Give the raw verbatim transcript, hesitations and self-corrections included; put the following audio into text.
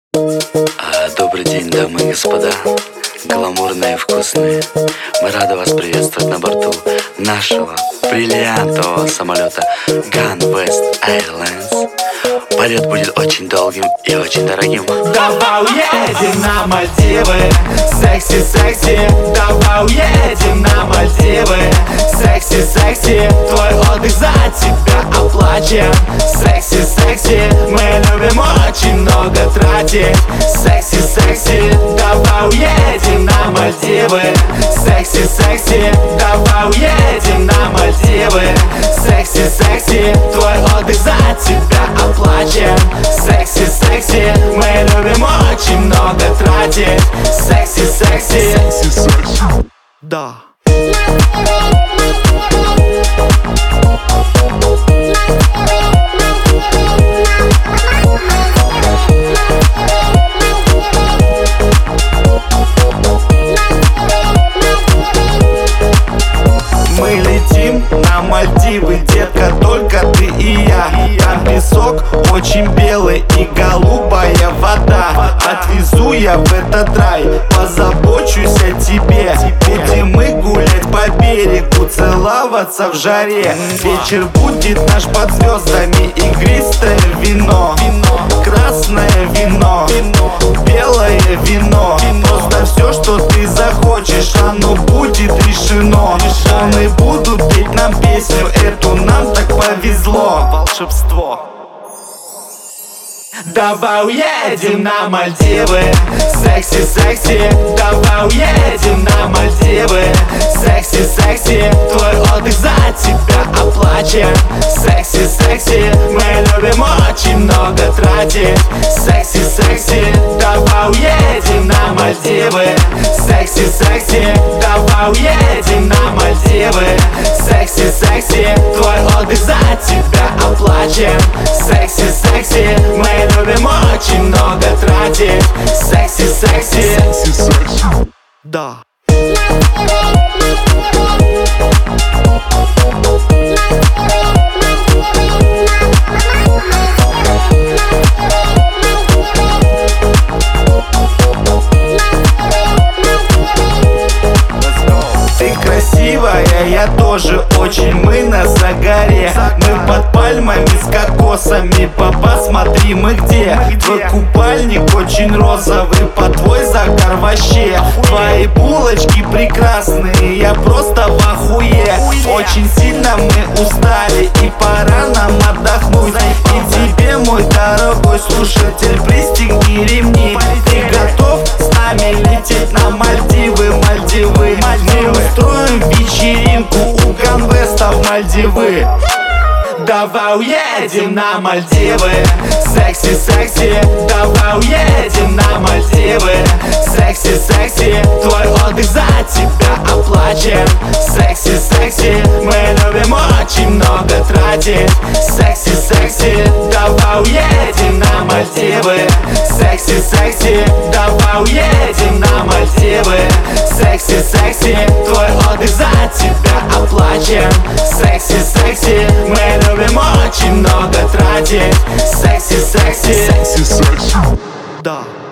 А, Добрый день, дамы и господа, гламурные и вкусные. Мы рады вас приветствовать на борту нашего бриллиантового самолета Gun West Airlines. Полет будет очень долгим и очень дорогим. Давай уедем на Мальдивы, секси, секси. Давай уедем на Мальдивы, секси, секси. Твой отдых за тебя оплачен. Секси, секси. Мы любим очень много тратить. Секси, секси. Давай уедем на Мальдивы, секси, секси. Давай уедем на Мальдивы, секси, секси. Твой отдых за тебя оплачен. Секси, секси. Мы любим очень много тратить. Секси, секси. Секси, секси. Да. Мы летим на Мальдивы, детка, только ты и я. Там песок очень белый и голубая вода. Отвезу я в этот рай, позабочусь о тебе. Будем мы гулять по берегу, целоваться в жаре. Вечер будет наш под звездами, игристое вино, красное вино, белое вино. Просто все, что ты захочешь, оно будет решено. Волны будут петь нам песню эту, нам так повезло. Волшебство. Давай уедем на Мальдивы, секси, секси. Давай уедем на Мальдивы, секси, секси. Твой отдых за тебя оплачен. Секси, секси. Мы любим очень много тратить. Секси, секси. Давай уедем на Мальдивы, секси, секси. Давай уедем на Мальдивы, секси, секси. Твой отдых за тебя оплачен. Секси, секси. Мы любим очень много тратить. Секси, секси. Секси, секси. Да. Ты красивая, я тоже очень, мы на загоре. Мы под пальмами с кокосами, папа, смотри, мы где. Твой купальник очень розовый, под твой загар вообще. Твои булочки прекрасные, я просто в ахуе. Очень сильно мы устали и пора нам отдохнуть. И тебе, мой дорогой слушатель, пристегни ремни. Ты готов с нами лететь на Мальдивы, Мальдивы? Мы устроим вечеринку у Ганвеста в Мальдивы. Давай уедем на Мальдивы, секси, секси. Давай уедем на Мальдивы, секси, секси. Твой отдых за тебя оплачен. Секси, секси. Мы любим очень много тратить. Секси, секси. Давай уедем на Мальдивы, секси, секси. Давай уедем на Мальдивы, секси, секси. Твой отдых за тебя оплачен. Секси, секси. Мы любим очень много тратить. Секси, секси. Секси, секси. Да.